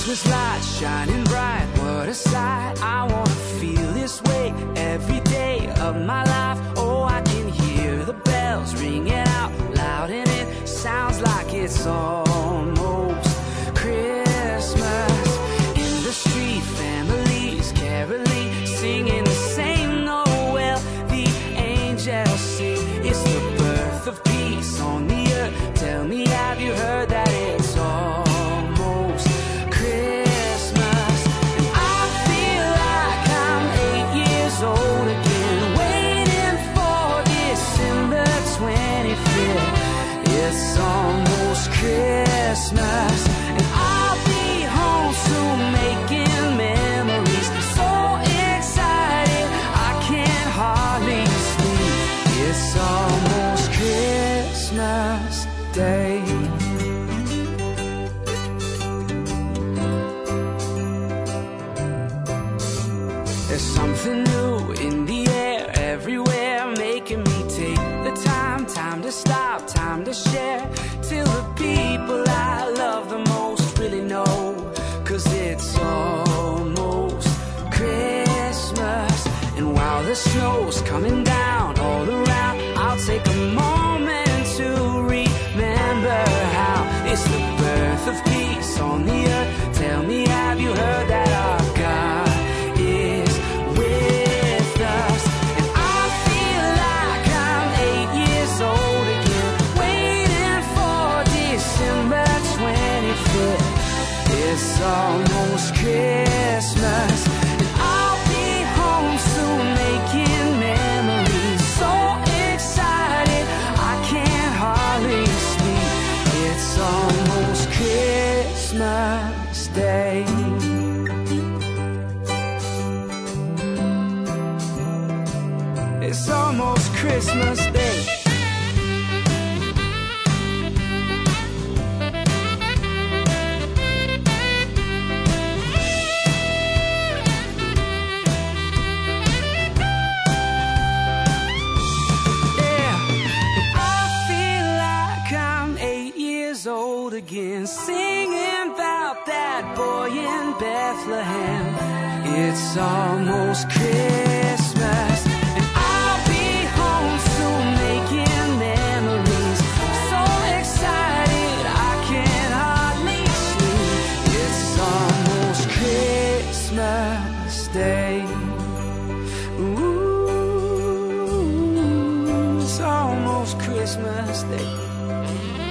Christmas lights shining bright, what a sight. I wanna feel this way every day of my life. Oh, I can hear the bells ringing out loud, and it sounds like it's almost Christmas. In the street, families caroling, singing the same Noel. The angels sing, it's the birth of peace on the earth. Tell me, have you heard that it's almost Christmas? And I feel like I'm 8 years old again, waiting for December 25th. It's almost Christmas, and I'll be home soon making memories. So excited I can't hardly sleep. It's almost Christmas Day. There's something new in the air everywhere, making me take the time to stop, time to share, till the people I love the most really know. 'Cause it's almost Christmas, and while the snow's coming down all around, I'll take a moment to remember how it's the birth of peace on the earth. Tell me, have you heard that our God is with us? And I feel like I'm 8 years old again, waiting for December 25th. It's almost Christmas, and I'll be home soon making memories. So excited I can't hardly sleep. It's almost Christmas Day. It's almost Christmas Day. Old again, singing about that boy in Bethlehem. It's almost Christmas, and I'll be home soon making memories. So excited I can't hardly sleep. It's almost Christmas Day. Ooh, it's almost Christmas Day.